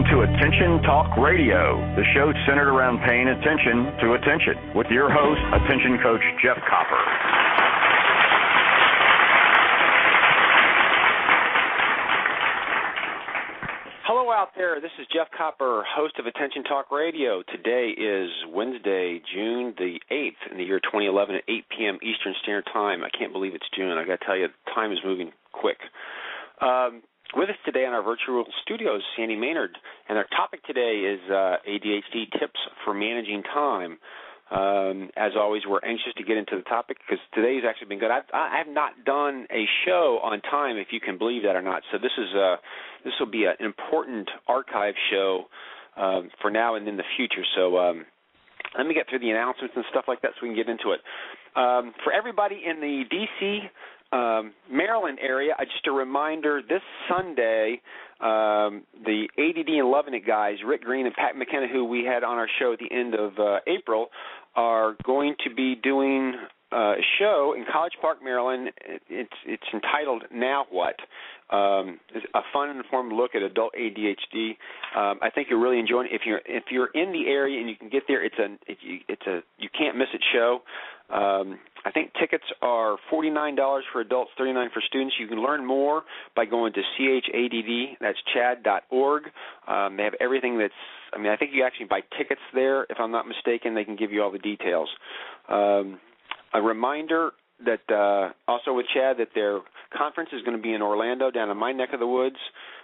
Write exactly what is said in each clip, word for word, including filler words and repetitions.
welcome to Attention Talk Radio, the show centered around paying attention to attention, with your host, Attention Coach Jeff Copper. Hello out there. This is Jeff Copper, host of Attention Talk Radio. Today is Wednesday, June the eighth in the year twenty eleven at eight p.m. Eastern Standard Time. I can't believe it's June. I got to tell you, time is moving quick. Um, with us today in our virtual studio is Sandy Maynard, and our topic today is uh, A D H D tips for managing time. Um, as always, we're anxious to get into the topic because today's actually been good. I've, I have not done a show on time, if you can believe that or not. So this is uh, this will be an important archive show um, for now and in the future. So um, let me get through the announcements and stuff like that so we can get into it. Um, for everybody in the D C, um, Maryland area, uh, just a reminder, this Sunday, um, the A D D and Loving It guys, Rick Green and Pat McKenna, who we had on our show at the end of uh, April, are going to be doing uh, a show in College Park, Maryland. It's it's entitled Now What? Um, it's a fun and informed look at adult A D H D. Um, I think you'll really enjoy it. If you're if you're in the area and you can get there, it's a it's a you can't miss it show. Um, I think tickets are forty-nine dollars for adults, thirty-nine dollars for students. You can learn more by going to C H A D D, that's chad dot org. Um, they have everything that's, I mean, I think you actually buy tickets there. If I'm not mistaken, they can give you all the details. Um, a reminder that uh, also with Chad that their conference is going to be in Orlando, down in my neck of the woods,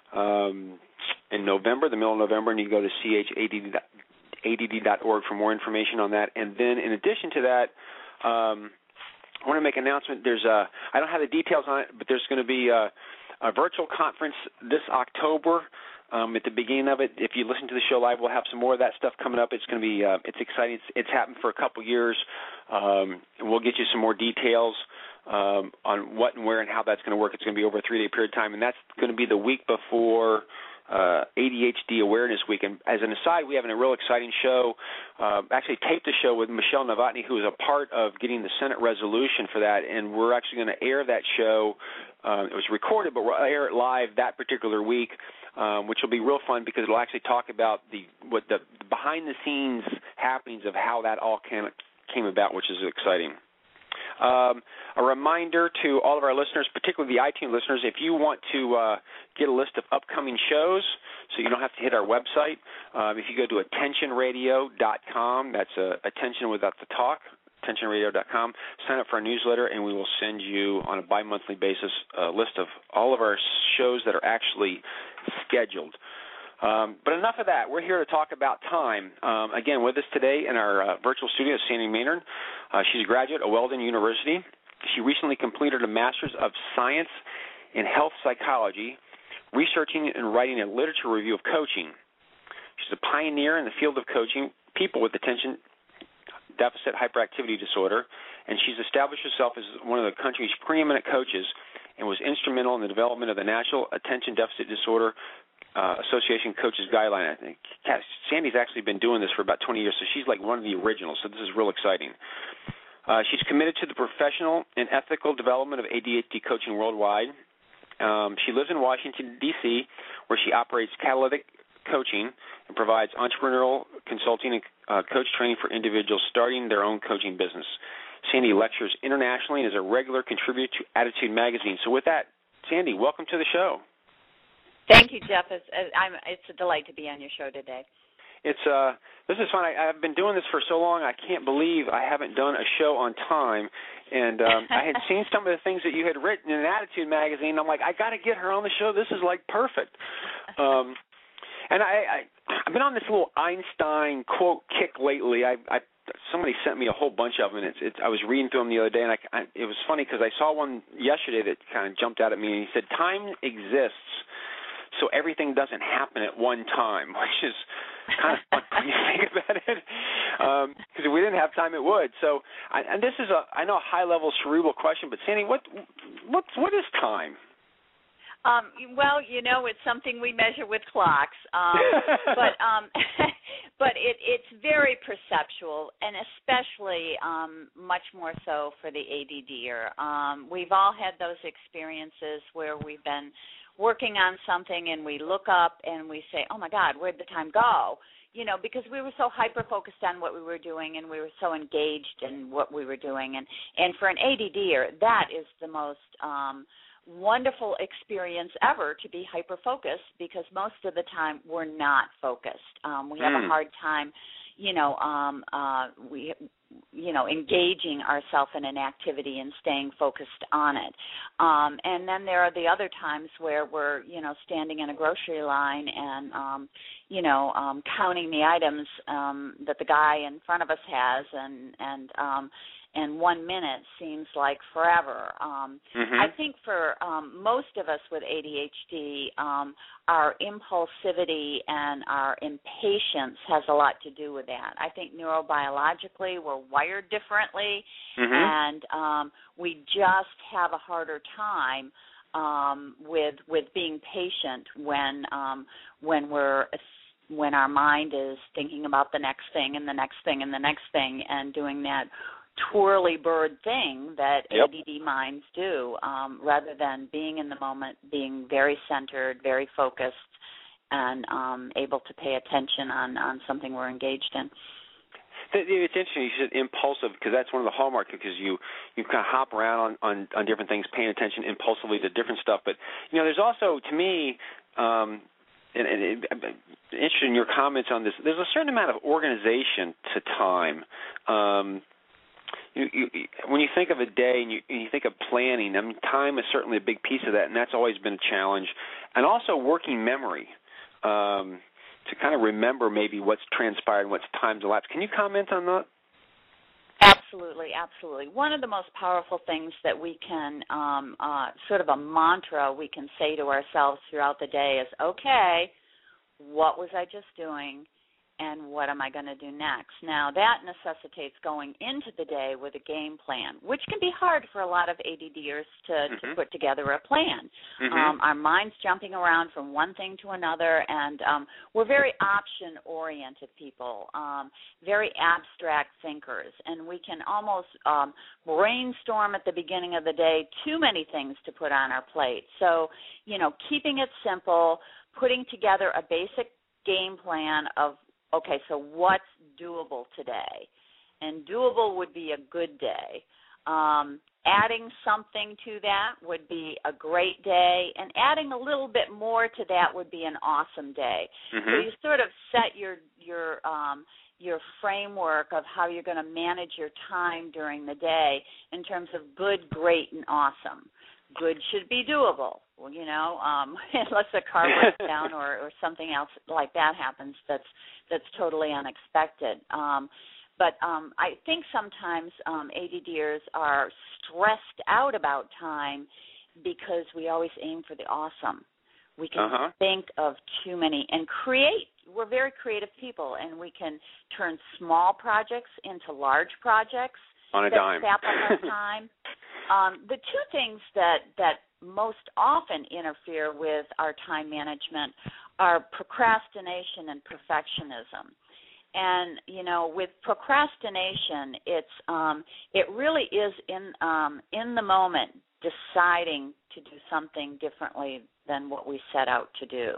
um, in November, the middle of November, and you can go to C H A D D dot org for more information on that. And then in addition to that, um, I want to make an announcement. There's a, I don't have the details on it, but there's going to be a, a virtual conference this October. Um, at the beginning of it, if you listen to the show live, we'll have some more of that stuff coming up. It's going to be, uh, it's exciting. It's, it's happened for a couple years. Um, we'll get you some more details um, on what and where and how that's going to work. It's going to be over a three-day period of time, and that's going to be the week before uh, A D H D Awareness Week. And as an aside, we have a real exciting show. Uh, actually taped a show with Michelle Novotny, who is a part of getting the Senate resolution for that, and we're actually going to air that show. Uh, it was recorded, but we'll air it live that particular week. Um, which will be real fun because it'll actually talk about the what the behind-the-scenes happenings of how that all came, came about, which is exciting. Um, a reminder to all of our listeners, particularly the iTunes listeners, if you want to uh, get a list of upcoming shows so you don't have to hit our website, um, if you go to attention radio dot com, that's uh, attention without the talk, attention radio dot com, sign up for our newsletter, and we will send you on a bi-monthly basis a list of all of our shows that are actually scheduled. Um, but enough of that. We're here to talk about time. Um, again, with us today in our uh, virtual studio is Sandy Maynard. Uh, she's a graduate of Weldon University. She recently completed a Master's of Science in Health Psychology, researching and writing a literature review of coaching. She's a pioneer in the field of coaching people with attention deficit hyperactivity disorder, and she's established herself as one of the country's preeminent coaches and was instrumental in the development of the National Attention Deficit Disorder uh, Association Coaches Guideline. I think Sandy's actually been doing this for about twenty years, so she's like one of the originals, so this is real exciting. Uh, she's committed to the professional and ethical development of A D H D coaching worldwide. Um, she lives in Washington, D C, where she operates Catalytic Coaching and provides entrepreneurial consulting and uh, coach training for individuals starting their own coaching business. Sandy lectures internationally and is a regular contributor to Attitude Magazine. So with that, Sandy, welcome to the show. Thank you, Jeff. It's, I'm, it's a delight to be on your show today. It's uh, this is fun. I, I've been doing this for so long, I can't believe I haven't done a show on time. And um, I had seen some of the things that you had written in Attitude Magazine. I'm like, I got to get her on the show. This is like perfect. Um, and I, I, I've been on this little Einstein quote kick lately. I, I somebody sent me a whole bunch of them, and it's, it's, I was reading through them the other day, and I, I, it was funny because I saw one yesterday that kind of jumped out at me, and he said, time exists so everything doesn't happen at one time, which is kind of fun when you think about it, because um, if we didn't have time, it would. So, I, and this is a, I know, a high-level cerebral question, but Sandy, what, what, what is time? Um, well, you know, it's something we measure with clocks, um, but um, but it, it's very perceptual, and especially um, much more so for the A D D er. Um, we've all had those experiences where we've been working on something and we look up and we say, oh, my God, where'd the time go? You know, because we were so hyper-focused on what we were doing and we were so engaged in what we were doing. And, and for an A D D-er, that is the most um, wonderful experience ever, to be hyper-focused, because most of the time we're not focused. Um, we have mm. a hard time, you know, um, uh, we, you know, engaging ourselves in an activity and staying focused on it. Um, and then there are the other times where we're, you know, standing in a grocery line and, um, you know, um, counting the items um, that the guy in front of us has, and and um, and one minute seems like forever. Um, mm-hmm. I think for um, most of us with A D H D, um, our impulsivity and our impatience has a lot to do with that. I think neurobiologically we're wired differently, mm-hmm. and um, we just have a harder time um, with with being patient when um, when we're when our mind is thinking about the next thing and the next thing and the next thing, and doing that twirly bird thing that yep. A D D minds do, um, rather than being in the moment, being very centered, very focused, and um, able to pay attention on, on something we're engaged in. It's interesting you said impulsive, because that's one of the hallmarks, because you, you kind of hop around on, on, on different things, paying attention impulsively to different stuff. But, you know, there's also, to me, um, and, and it, I'm interested in your comments on this, there's a certain amount of organization to time. Um, you, you, when you think of a day and you, and you think of planning, I mean, time is certainly a big piece of that, and that's always been a challenge. And also working memory. Um to kind of remember maybe what's transpired and what's time's elapsed. Can you comment on that? Absolutely, absolutely. One of the most powerful things that we can, um, uh, sort of a mantra we can say to ourselves throughout the day is, okay, what was I just doing, and what am I going to do next? Now, that necessitates going into the day with a game plan, which can be hard for a lot of ADDers to, mm-hmm. to put together a plan. Mm-hmm. Um, our mind's jumping around from one thing to another, and um, we're very option-oriented people, um, very abstract thinkers, and we can almost um, brainstorm at the beginning of the day too many things to put on our plate. So, you know, keeping it simple, putting together a basic game plan of, okay, so what's doable today? And doable would be a good day. Um, adding something to that would be a great day, and adding a little bit more to that would be an awesome day. Mm-hmm. So you sort of set your your um, your framework of how you're going to manage your time during the day in terms of good, great, and awesome. Good should be doable, well, you know, um, unless a car breaks down or, or something else like that happens that's that's totally unexpected. Um, but um, I think sometimes um, ADDers are stressed out about time because we always aim for the awesome. We can uh-huh. think of too many and create. We're very creative people, and we can turn small projects into large projects on a that dime. sap up our time. Um, the two things that, that most often interfere with our time management are procrastination and perfectionism. And, you know, with procrastination, it's um, it really is in um, in the moment deciding to do something differently than what we set out to do.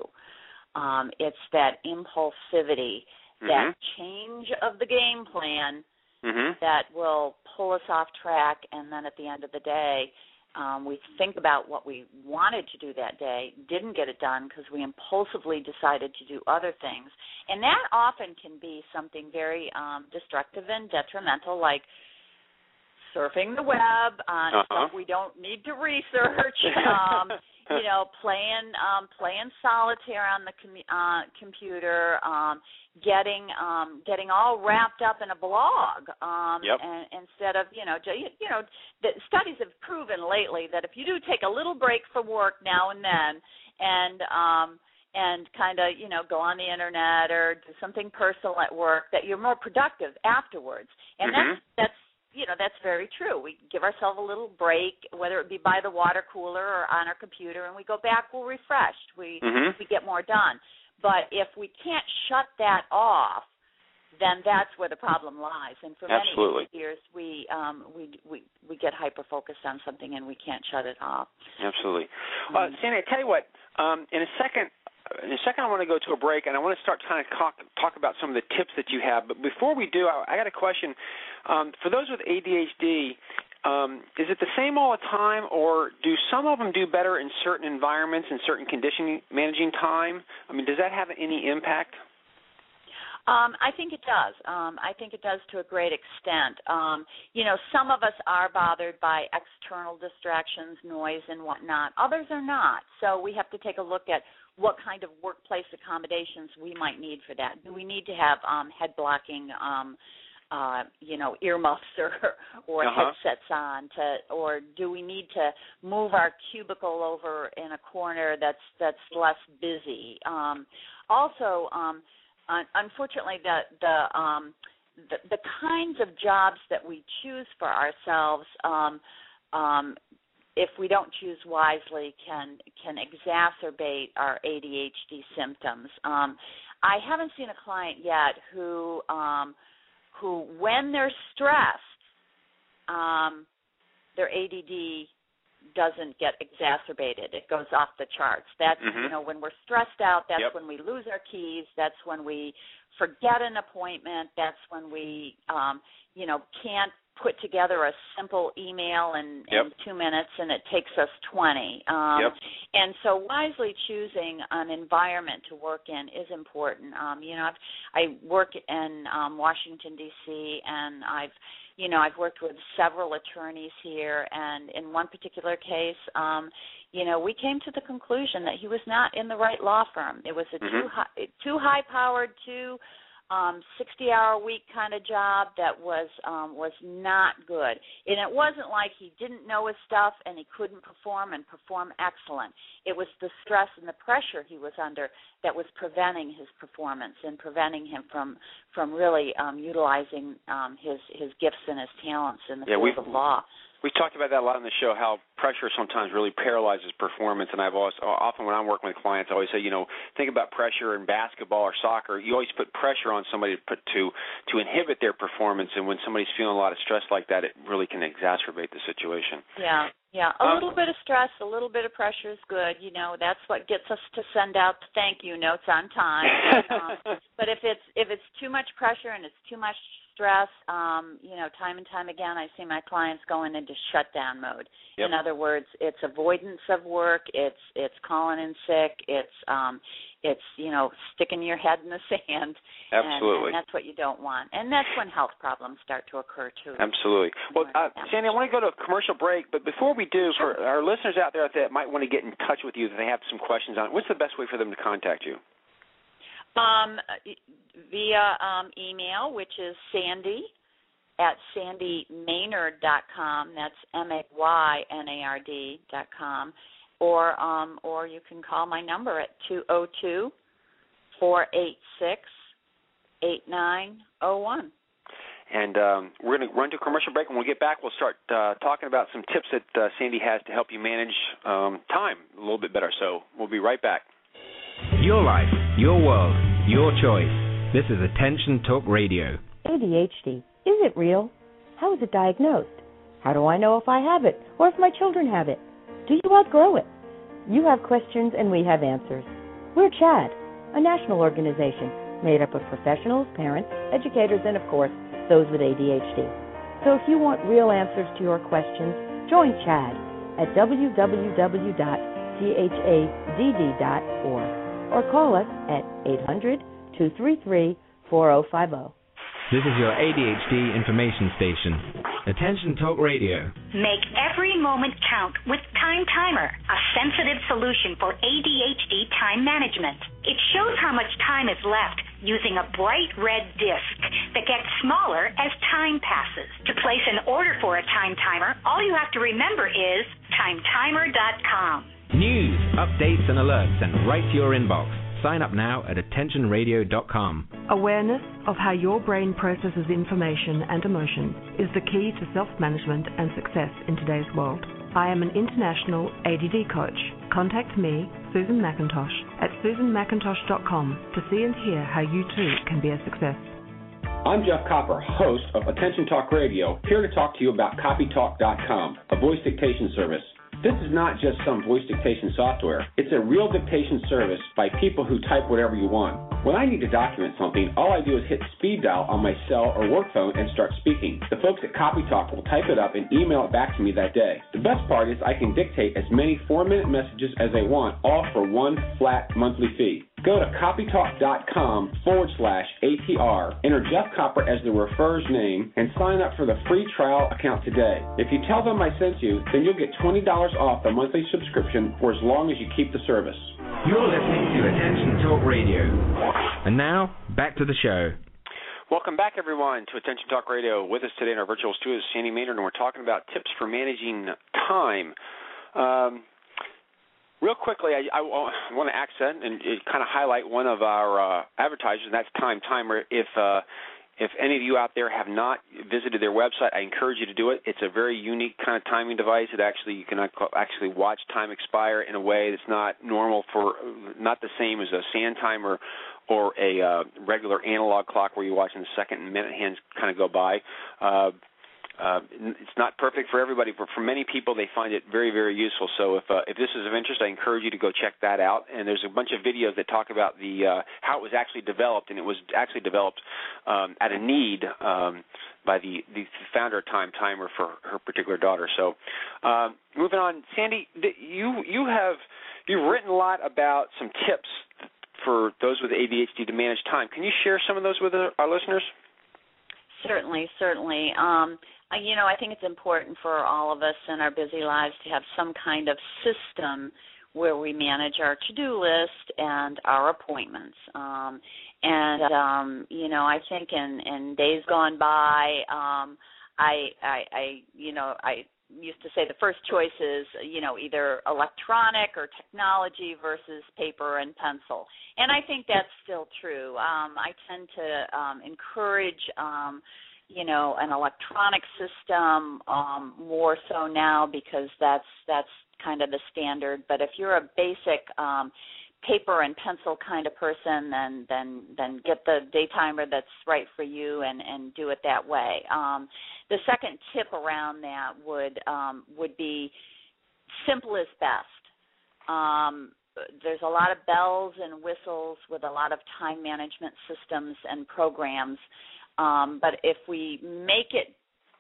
Um, it's that impulsivity, mm-hmm. that change of the game plan mm-hmm. that will pull us off track, and then at the end of the day, um, we think about what we wanted to do that day, didn't get it done because we impulsively decided to do other things. And that often can be something very um, destructive and detrimental, like surfing the web on uh-huh. stuff we don't need to research, um, you know, playing um, playing solitaire on the com- uh, computer, um, getting um, getting all wrapped up in a blog, um, yep. and instead of you know, you know, the studies have proven lately that if you do take a little break from work now and then, and um, and kind of you know go on the internet or do something personal at work, that you're more productive afterwards, and mm-hmm. that's that's. You know, that's very true. We give ourselves a little break, whether it be by the water cooler or on our computer, and we go back, we're refreshed. We mm-hmm. we get more done. But if we can't shut that off, then that's where the problem lies. And for many Absolutely. years, we um, we we we get hyper focused on something and we can't shut it off. Absolutely. Um, Uh, Sandy, I tell you what. Um, in a second. In a second, I want to go to a break, and I want to start kind of talk, talk about some of the tips that you have. But before we do, I, I got a question. Um, for those with A D H D, um, is it the same all the time, or do some of them do better in certain environments and certain condition managing time? I mean, does that have any impact? Um, I think it does. Um, I think it does to a great extent. Um, you know, some of us are bothered by external distractions, noise, and whatnot. Others are not. So we have to take a look at what kind of workplace accommodations we might need for that. Do we need to have um, head blocking, um, uh, you know, earmuffs or, or uh-huh. headsets on, to, or do we need to move our cubicle over in a corner that's that's less busy? Um, also, um, un- unfortunately, the the, um, the the kinds of jobs that we choose for ourselves. Um, um, if we don't choose wisely, can can exacerbate our A D H D symptoms. Um, I haven't seen a client yet who, um, who when they're stressed, um, their A D D doesn't get exacerbated. It goes off the charts. That's, mm-hmm. you know, when we're stressed out, that's yep. when we lose our keys. That's when we forget an appointment. That's when we, um, you know, can't put together a simple email in, yep. in two minutes, and it takes us twenty. Um, yep. And so wisely choosing an environment to work in is important. Um, you know, I've, I work in um, Washington, D C, and I've, you know, I've worked with several attorneys here, and in one particular case, um, you know, we came to the conclusion that he was not in the right law firm. It was a mm-hmm. too high, too high-powered, too Um, sixty-hour-a-week kind of job that was um, was not good. And it wasn't like he didn't know his stuff and he couldn't perform and perform excellent. It was the stress and the pressure he was under that was preventing his performance and preventing him from from really um, utilizing um, his, his gifts and his talents in the yeah, field of law. We've talked about that a lot on the show, how pressure sometimes really paralyzes performance. And I've always, often when I'm working with clients, I always say, you know, think about pressure in basketball or soccer. You always put pressure on somebody to put to to inhibit their performance. And when somebody's feeling a lot of stress like that, it really can exacerbate the situation. Yeah, yeah. A um, little bit of stress, a little bit of pressure is good. You know, that's what gets us to send out the thank you notes on time. um, but if it's if it's too much pressure and it's too much stress, um, you know, time and time again, I see my clients going into shutdown mode. Yep. In other words, it's avoidance of work, it's it's calling in sick, it's um, it's you know sticking your head in the sand. Absolutely. And, and that's what you don't want. And that's when health problems start to occur too. Absolutely. Well, uh, Sandy, I want to go to a commercial break, but before we do, sure. for our listeners out there that might want to get in touch with you, that they have some questions on it, what's the best way for them to contact you? Um, via um, email, which is Sandy at sandy maynard dot com. That's M A Y N A R D dot com. Or, um, or you can call my number at two oh two, four eight six, eight nine oh one. And um, we're going to run to a commercial break. When we get back, we'll start uh, talking about some tips that uh, Sandy has to help you manage um, time a little bit better. So we'll be right back. Your life, your world, your choice. This is Attention Talk Radio. A D H D, is it real? How is it diagnosed? How do I know if I have it or if my children have it? Do you outgrow it? You have questions and we have answers. We're CHADD, a national organization made up of professionals, parents, educators, and, of course, those with A D H D. So if you want real answers to your questions, join CHADD at w w w dot c h a d d dot org or call us at eight hundred, two three three, four oh five oh. This is your A D H D information station. Attention Talk Radio. Make every moment count with Time Timer, a sensitive solution for A D H D time management. It shows how much time is left using a bright red disc that gets smaller as time passes. To place an order for a Time Timer, all you have to remember is time timer dot com. News, updates, and alerts sent right to your inbox. Sign up now at attention radio dot com. Awareness of how your brain processes information and emotions is the key to self-management and success in today's world. I am an international A D D coach. Contact me, Susan McIntosh, at susan mackintosh dot com to see and hear how you too can be a success. I'm Jeff Copper, host of Attention Talk Radio, here to talk to you about copy talk dot com, a voice dictation service. This is not just some voice dictation software. It's a real dictation service by people who type whatever you want. When I need to document something, all I do is hit speed dial on my cell or work phone and start speaking. The folks at CopyTalk will type it up and email it back to me that day. The best part is I can dictate as many four-minute messages as I want, all for one flat monthly fee. Go to copytalk.com forward slash ATR, enter Jeff Copper as the referrer's name, and sign up for the free trial account today. If you tell them I sent you, then you'll get twenty dollars off the monthly subscription for as long as you keep the service. You're listening to Attention Talk Radio. And now, back to the show. Welcome back, everyone, to Attention Talk Radio. With us today in our virtual studio is Sandy Maynard, and we're talking about tips for managing time. Um, real quickly, I, I want to accent and kind of highlight one of our uh, advertisers, and that's Time Timer. If uh, if any of you out there have not visited their website, I encourage you to do it. It's a very unique kind of timing device. It actually you can actually watch time expire in a way that's not normal for, not the same as a sand timer or a uh, regular analog clock where you're watching the second and minute hands kind of go by. Uh, uh, it's not perfect for everybody, but for many people, they find it very, very useful. So if uh, if this is of interest, I encourage you to go check that out. And there's a bunch of videos that talk about the uh, how it was actually developed, and it was actually developed um, at a need um, by the, the founder of Time Timer for her particular daughter. So um, moving on, Sandy, you you have you've written a lot about some tips for those with A D H D to manage time. Can you share some of those with our listeners? Certainly, certainly. Um, you know, I think it's important for all of us in our busy lives to have some kind of system where we manage our to-do list and our appointments. Um, and, um, you know, I think in, in days gone by, um, I, I, I, you know, I used to say the first choice is, you know, either electronic or technology versus paper and pencil. And I think that's still true. Um, I tend to um, encourage, um, you know, an electronic system um, more so now because that's that's kind of the standard. But if you're a basic um, paper and pencil kind of person, then then then get the day timer that's right for you and, and do it that way. Um, the second tip around that would um, would be simple is best. Um, there's a lot of bells and whistles with a lot of time management systems and programs, um, but if we make it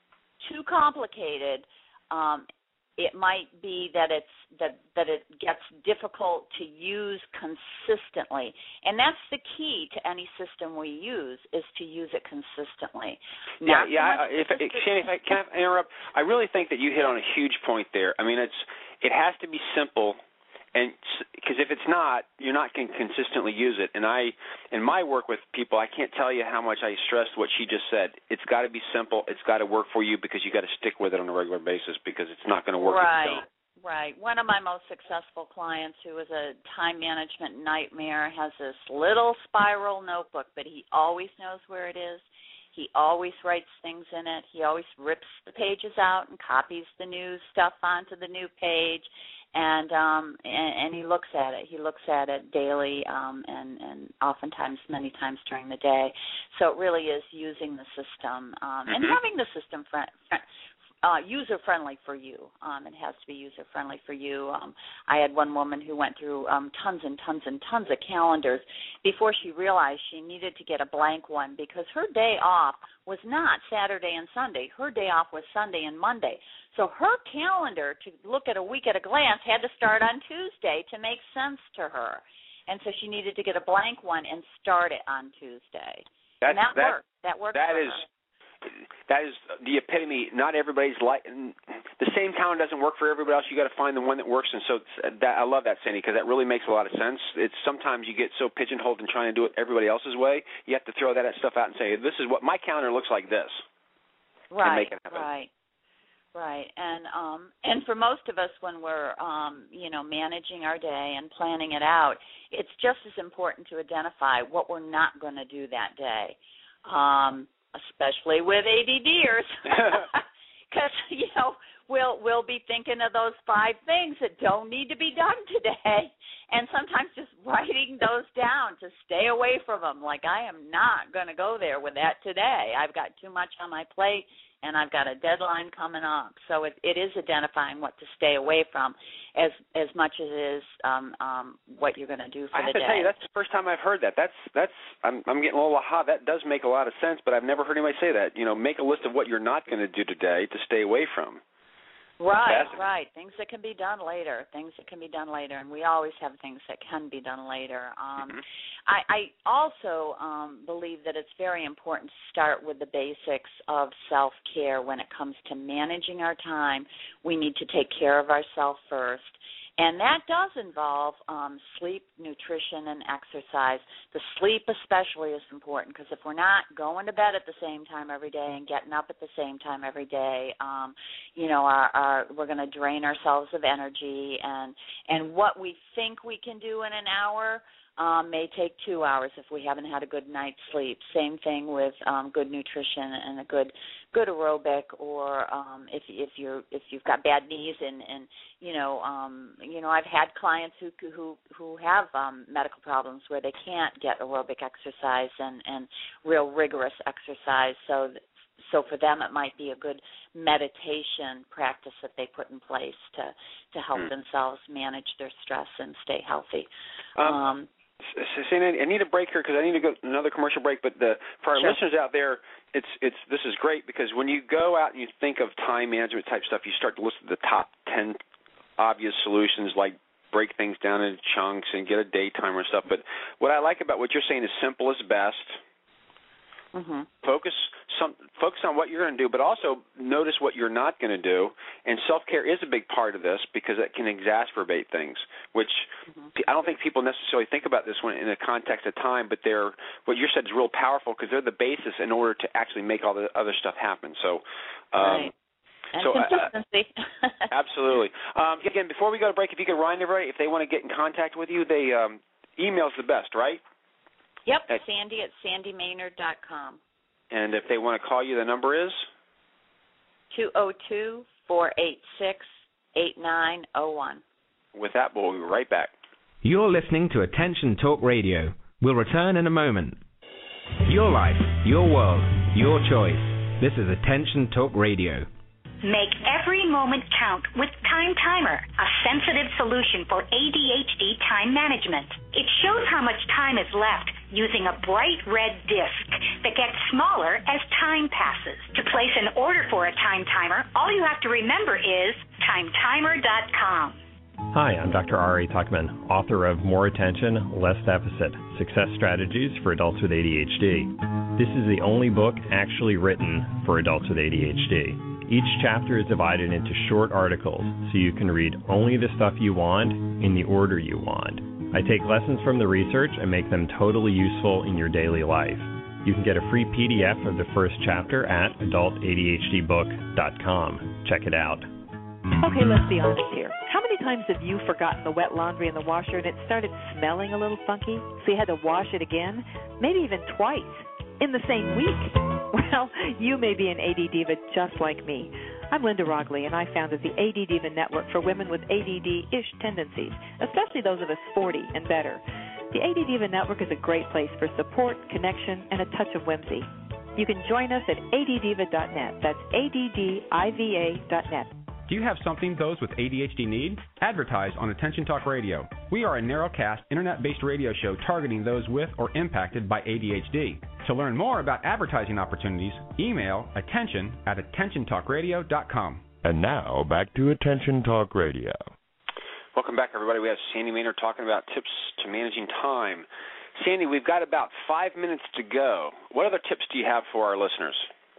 too complicated, um, it might be that it's that, that it gets difficult to use consistently, and that's the key to any system we use is to use it consistently. Yeah, Not yeah. So if, if, Shannon, if I can I interrupt, I really think that you hit on a huge point there. I mean, it's it has to be simple. And because if it's not, you're not going to consistently use it. And I, in my work with people, I can't tell you how much I stress what she just said. It's got to be simple. It's got to work for you because you got to stick with it on a regular basis because it's not going to work right, if you don't. Right. One of my most successful clients who was a time management nightmare has this little spiral notebook, but he always knows where it is. He always writes things in it. He always rips the pages out and copies the new stuff onto the new page. And, um, and and he looks at it. He looks at it daily um, and, and oftentimes many times during the day. So it really is using the system um, mm-hmm. and having the system friend, friend, uh, user-friendly for you. Um, it has to be user-friendly for you. Um, I had one woman who went through um, tons and tons and tons of calendars before she realized she needed to get a blank one because her day off was not Saturday and Sunday. Her day off was Sunday and Monday. So her calendar to look at a week at a glance had to start on Tuesday to make sense to her. And so she needed to get a blank one and start it on Tuesday. That's, and that, that worked. That worked That for is her. That is the epitome. Not everybody's like the same calendar doesn't work for everybody else. You got to find the one that works, and so that, I love that, Sandy, because that really makes a lot of sense. It's sometimes you get so pigeonholed in trying to do it everybody else's way. You have to throw that stuff out and say, "This is what my calendar looks like." This, right, and make it happen. right, right. And um, and for most of us, when we're um, you know managing our day and planning it out, it's just as important to identify what we're not going to do that day. Um, especially with ADDers, because, you know, we'll we'll be thinking of those five things that don't need to be done today, and sometimes just writing those down to stay away from them. Like, I am not going to go there with that today. I've got too much on my plate, and I've got a deadline coming up. So it, it is identifying what to stay away from as as much as it is um, um, what you're going to do for I the have to day. tell you, that's the first time I've heard that. That's that's I'm I'm getting a little aha. That does make a lot of sense, but I've never heard anybody say that. You know, make a list of what you're not going to do today to stay away from. Right, right. Things that can be done later. Things that can be done later, and we always have things that can be done later. Um, mm-hmm. I, I also um, believe that it's very important to start with the basics of self-care when it comes to managing our time. We need to take care of ourselves first. And that does involve um, sleep, nutrition, and exercise. The sleep especially is important because if we're not going to bed at the same time every day and getting up at the same time every day, um, you know, our, our, we're going to drain ourselves of energy. And, and what we think we can do in an hour Um, may take two hours if we haven't had a good night's sleep. Same thing with um, good nutrition and a good good aerobic, or um, if if you're if you've got bad knees and, and you know um, you know I've had clients who who who have um, medical problems where they can't get aerobic exercise and, and real rigorous exercise. So so for them it might be a good meditation practice that they put in place to to help mm. themselves manage their stress and stay healthy. Um, um Sandy, I need a break here because I need to go another commercial break. But the, for our sure. listeners out there, it's it's this is great because when you go out and you think of time management type stuff, you start to list the top ten obvious solutions, like break things down into chunks and get a day timer and stuff. But what I like about what you're saying is simple is best. Mm-hmm. Focus some focus on what you're going to do, but also notice what you're not going to do. And self-care is a big part of this because it can exacerbate things, which mm-hmm. I don't think people necessarily think about this one in the context of time. But they're what you said is real powerful because they're the basis in order to actually make all the other stuff happen. So. Um, right. And so, consistency. Uh, absolutely. Um, again, before we go to break, if you could remind everybody if they want to get in contact with you, they um, email's the best, right? Yep, at Sandy at sandy maynard dot com. And if they want to call you, the number is? two oh two, four eight six, eight nine oh one. With that, we'll be right back. You're listening to Attention Talk Radio. We'll return in a moment. Your life, your world, your choice. This is Attention Talk Radio. Make every moment count with Time Timer, a sensitive solution for A D H D time management. It shows how much time is left using a bright red disc that gets smaller as time passes. To place an order for a Time Timer, all you have to remember is time timer dot com. Hi, I'm Doctor Ari Tuckman, author of More Attention, Less Deficit, Success Strategies for Adults with A D H D. This is the only book actually written for adults with A D H D. Each chapter is divided into short articles, so you can read only the stuff you want in the order you want. I take lessons from the research and make them totally useful in your daily life. You can get a free P D F of the first chapter at adult A D H D book dot com. Check it out. Okay, let's be honest here. How many times have you forgotten the wet laundry in the washer and it started smelling a little funky, so you had to wash it again, maybe even twice, in the same week? Well, you may be an A D diva just like me. I'm Linda Rogley, and I founded the A D Diva Network for women with A D D-ish tendencies, especially those of us forty and better. The A D Diva Network is a great place for support, connection, and a touch of whimsy. You can join us at A D diva dot net. That's A D D I V A dot net. Do you have something those with A D H D need? Advertise on Attention Talk Radio. We are a narrowcast, internet-based radio show targeting those with or impacted by A D H D. To learn more about advertising opportunities, email attention at attention talk radio dot com. And now, back to Attention Talk Radio. Welcome back, everybody. We have Sandy Maynard talking about tips to managing time. Sandy, we've got about five minutes to go. What other tips do you have for our listeners?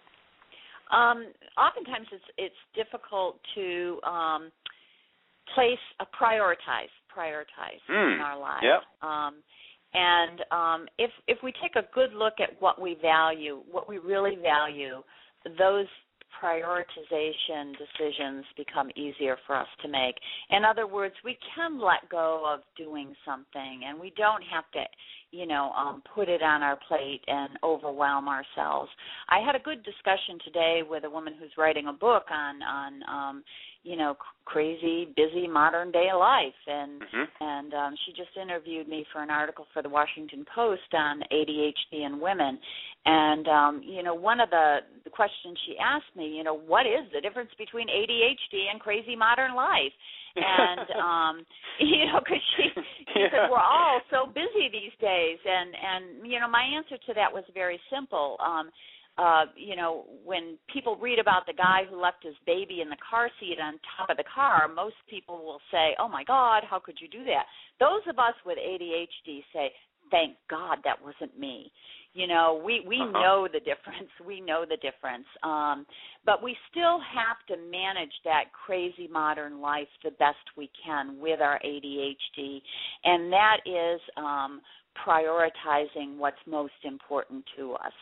Um, oftentimes it's it's difficult to um, place a prioritize prioritize mm, in our lives. Yep. Um, and um, if if we take a good look at what we value, what we really value, those prioritization decisions become easier for us to make. In other words, we can let go of doing something, and we don't have to you know, um, put it on our plate and overwhelm ourselves. I had a good discussion today with a woman who's writing a book on, on um, you know, crazy, busy modern day life, and mm-hmm. and um, she just interviewed me for an article for the Washington Post on A D H D in women. And, um, you know, one of the, the questions she asked me, you know, what is the difference between A D H D and crazy modern life? And, um, you know, because she, she yeah. said, we're all so busy these days. And, and, you know, my answer to that was very simple. Um, uh, you know, when people read about the guy who left his baby in the car seat on top of the car, most people will say, oh, my God, how could you do that? Those of us with A D H D say, thank God that wasn't me. You know, we, we uh-huh. know the difference. We know the difference. Um, but we still have to manage that crazy modern life the best we can with our A D H D, and that is um, prioritizing what's most important to us.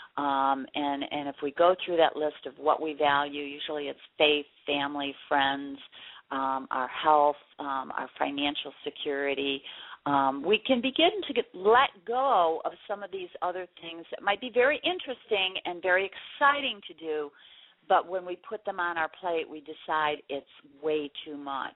Um, and, and if we go through that list of what we value, usually it's faith, family, friends, um, our health, um, our financial security, Um, we can begin to get, let go of some of these other things that might be very interesting and very exciting to do, but when we put them on our plate, we decide it's way too much.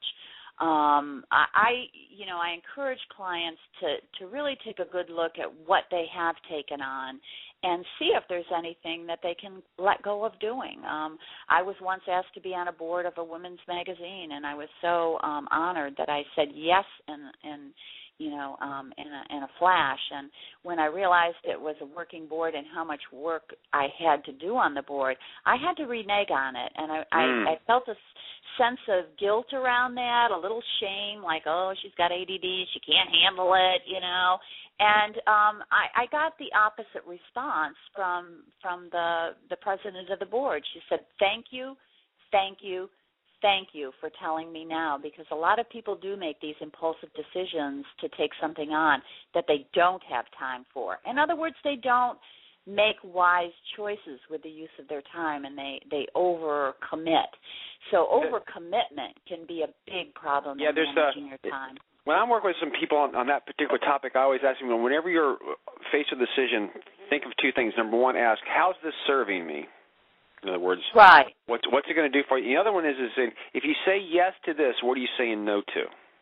Um, I, I, you know, I encourage clients to, to really take a good look at what they have taken on and see if there's anything that they can let go of doing. Um, I was once asked to be on a board of a women's magazine, and I was so um, honored that I said yes and and. you know, um, in, a, in a flash. And when I realized it was a working board and how much work I had to do on the board, I had to renege on it. And I, mm. I, I felt a sense of guilt around that, a little shame, like, oh, she's got A D D, she can't handle it, you know. And um, I, I got the opposite response from from the, the president of the board. She said, thank you, thank you, thank you for telling me now, because a lot of people do make these impulsive decisions to take something on that they don't have time for. In other words, they don't make wise choices with the use of their time, and they, they overcommit. So overcommitment can be a big problem yeah, in there's managing a, your time. When I'm working with some people on, on that particular topic, I always ask them, whenever you're faced with a decision, think of two things. Number one, ask, how's this serving me? In other words, right. what's, what's it going to do for you? The other one is, is if you say yes to this, what are you saying no to?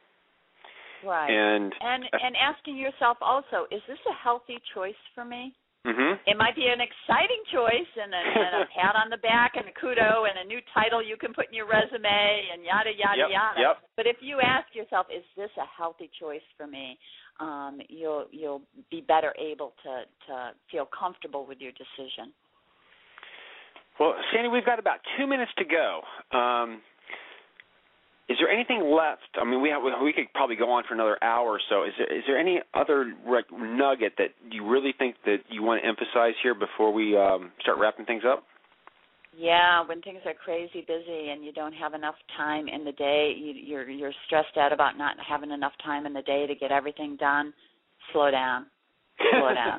Right. And and, and asking yourself also, is this a healthy choice for me? Mm-hmm. It might be an exciting choice and a, and a pat on the back and a kudo and a new title you can put in your resume and yada, yada, yep. yada. Yep. But if you ask yourself, is this a healthy choice for me, um, you'll you'll be better able to, to feel comfortable with your decision. Well, Sandy, we've got about two minutes to go. Um, is there anything left? I mean, we have, we could probably go on for another hour or so. Is there, is there any other nugget that you really think that you want to emphasize here before we um, start wrapping things up? Yeah, when things are crazy busy and you don't have enough time in the day, you, you're you're stressed out about not having enough time in the day to get everything done. Slow down. Slow down.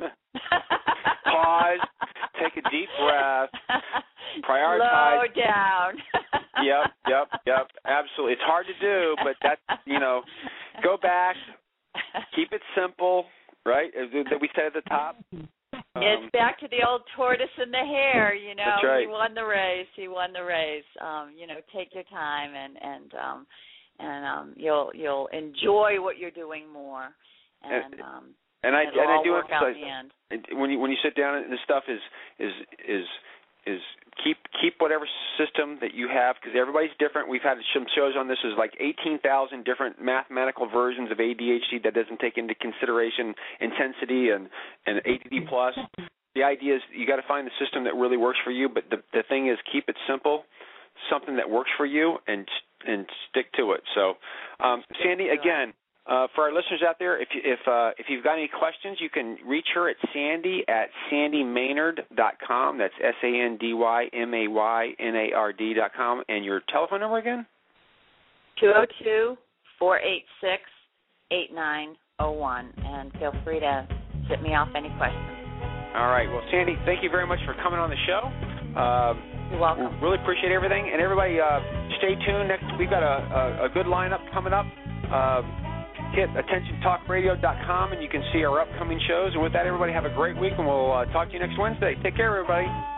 Pause. Take a deep breath. Prioritize. Slow down. Yep, yep, yep. Absolutely. It's hard to do, but that's, you know, go back. Keep it simple, right? That we said at the top. Um, it's back to the old tortoise and the hare, you know. That's right. He won the race. He won the race. Um, you know, take your time and and um, and um, you'll you'll enjoy what you're doing more. And, and um, and I it'll and I all do work out emphasize in the end. when you when you sit down and this stuff is is is is keep keep whatever system that you have, because everybody's different. We've had some shows on this. There's like eighteen thousand different mathematical versions of A D H D that doesn't take into consideration intensity and, and A D D plus. The idea is you got to find the system that really works for you, but the the thing is keep it simple, something that works for you, and and stick to it. So, um, Sandy, again, Uh, for our listeners out there, if you, if uh, if you've got any questions, you can reach her at Sandy at sandy maynard dot com. That's S A N D Y M A Y N A R D dot com. And your telephone number again? two oh two, four eight six, eight nine oh one. And feel free to zip me off any questions. All right. Well, Sandy, thank you very much for coming on the show. Uh, You're welcome. Really appreciate everything. And everybody, uh, stay tuned. Next, we've got a, a, a good lineup coming up. Uh, hit attention talk radio dot com and you can see our upcoming shows. And with that, everybody have a great week, and we'll uh, talk to you next Wednesday. Take care, everybody.